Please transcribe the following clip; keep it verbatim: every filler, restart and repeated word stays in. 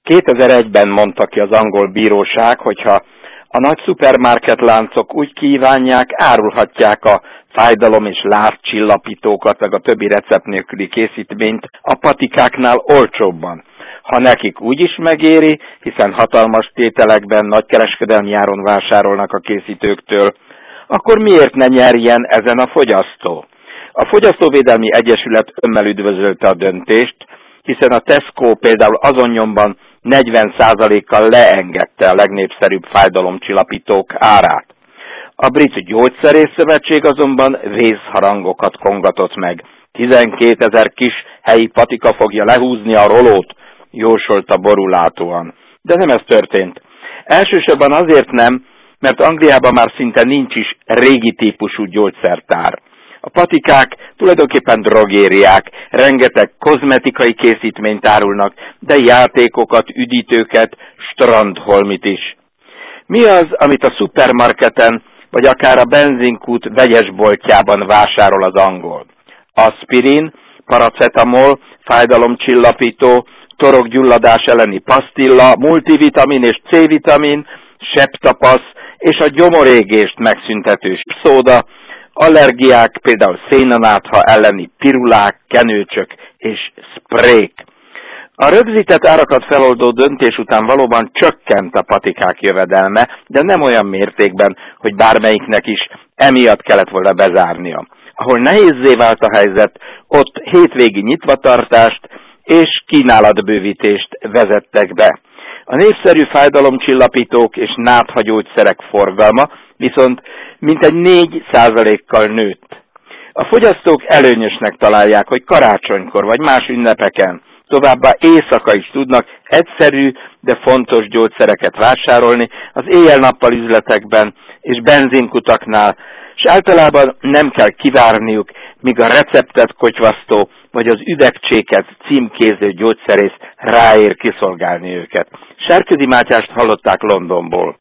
kétezer-egyben mondta ki az angol bíróság, hogyha a nagy szupermarketláncok úgy kívánják, árulhatják a fájdalom- és lázcsillapítókat, meg a többi recept nélküli készítményt a patikáknál olcsóbban. Ha nekik úgy is megéri, hiszen hatalmas tételekben nagykereskedelmi áron vásárolnak a készítőktől, akkor miért ne nyerjen ezen a fogyasztó? A Fogyasztóvédelmi Egyesület örömmel üdvözölte a döntést, hiszen a Tesco például azon nyomban negyven százalékkal leengedte a legnépszerűbb fájdalomcsillapítók árát. A Brit Gyógyszerészszövetség azonban vészharangokat kongatott meg. tizenkétezer kis helyi patika fogja lehúzni a rolót, jósolta borulátóan. De nem ez történt. Elsősorban azért nem, mert Angliában már szinte nincs is régi típusú gyógyszertár. A patikák tulajdonképpen drogériák, rengeteg kozmetikai készítményt árulnak, de játékokat, üdítőket, strandholmit is. Mi az, amit a szupermarketen, vagy akár a benzinkút vegyesboltjában vásárol az angol? Aspirin, paracetamol, fájdalomcsillapító, torokgyulladás elleni pasztilla, multivitamin és C-vitamin, septapasz és a gyomorégést megszüntető szóda, allergiák, például szénanátha elleni pirulák, kenőcsök és sprék. A rögzített árakat feloldó döntés után valóban csökkent a patikák jövedelme, de nem olyan mértékben, hogy bármelyiknek is emiatt kellett volna bezárnia. Ahol nehézzé vált a helyzet, ott hétvégi nyitvatartást és kínálatbővítést vezettek be. A népszerű fájdalomcsillapítók és náthagyógyszerek forgalma viszont mintegy négy százalékkal nőtt. A fogyasztók előnyösnek találják, hogy karácsonykor vagy más ünnepeken, továbbá éjszaka is tudnak egyszerű, de fontos gyógyszereket vásárolni az éjjel-nappal üzletekben és benzinkutaknál, és általában nem kell kivárniuk, míg a receptet kotyvasztó vagy az üvegcséket címkéző gyógyszerész ráér kiszolgálni őket. Sárközi Mátyást hallották Londonból.